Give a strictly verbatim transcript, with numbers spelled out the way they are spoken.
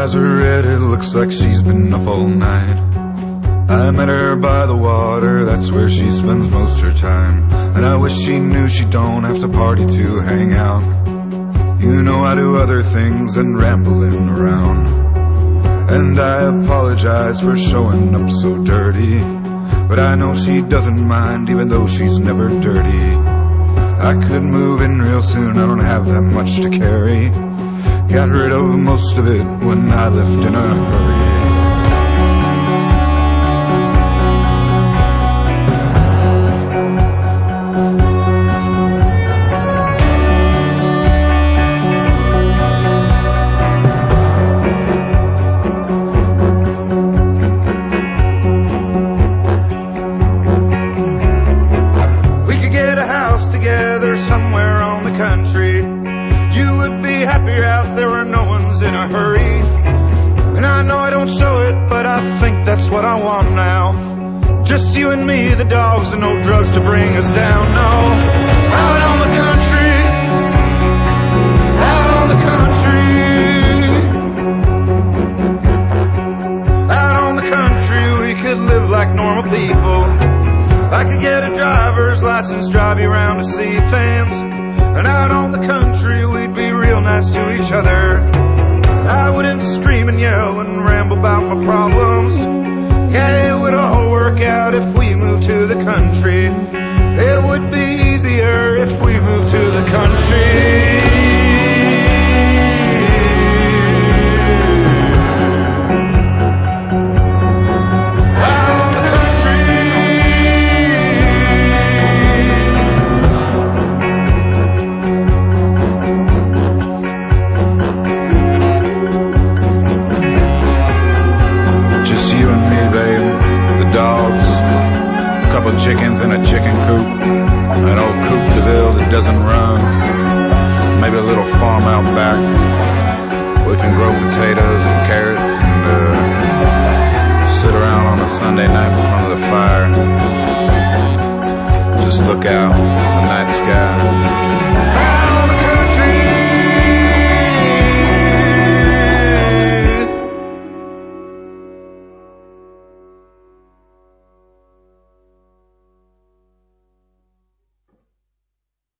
eyes are red, it looks like she's been up all night. I met her by the water, that's where she spends most her time. And I wish she knew she don't have to party to hang out. You know I do other things than rambling around. And I apologize for showing up so dirty, but I know she doesn't mind even though she's never dirty. I could move in real soon, I don't have that much to carry. Got rid of most of it when I left in a hurry. Somewhere on the country, you would be happier out there where no one's in a hurry. And I know I don't show it, but I think that's what I want now. Just you and me, the dogs, and no drugs to bring us down. No, out on the country, out on the country, out on the country, we could live like normal people. I could get a driver's license, drive you around to see things. And out on the country, we'd be real nice to each other. I wouldn't scream and yell and ramble about my problems. Yeah, it would all work out if we moved to the country. It would be easier if we moved to the country. Chickens in a chicken coop, an old coupe de ville that doesn't run, maybe a little farm out back. We can grow potatoes and carrots and uh, sit around on a Sunday night in front of the fire, just look out at the night sky.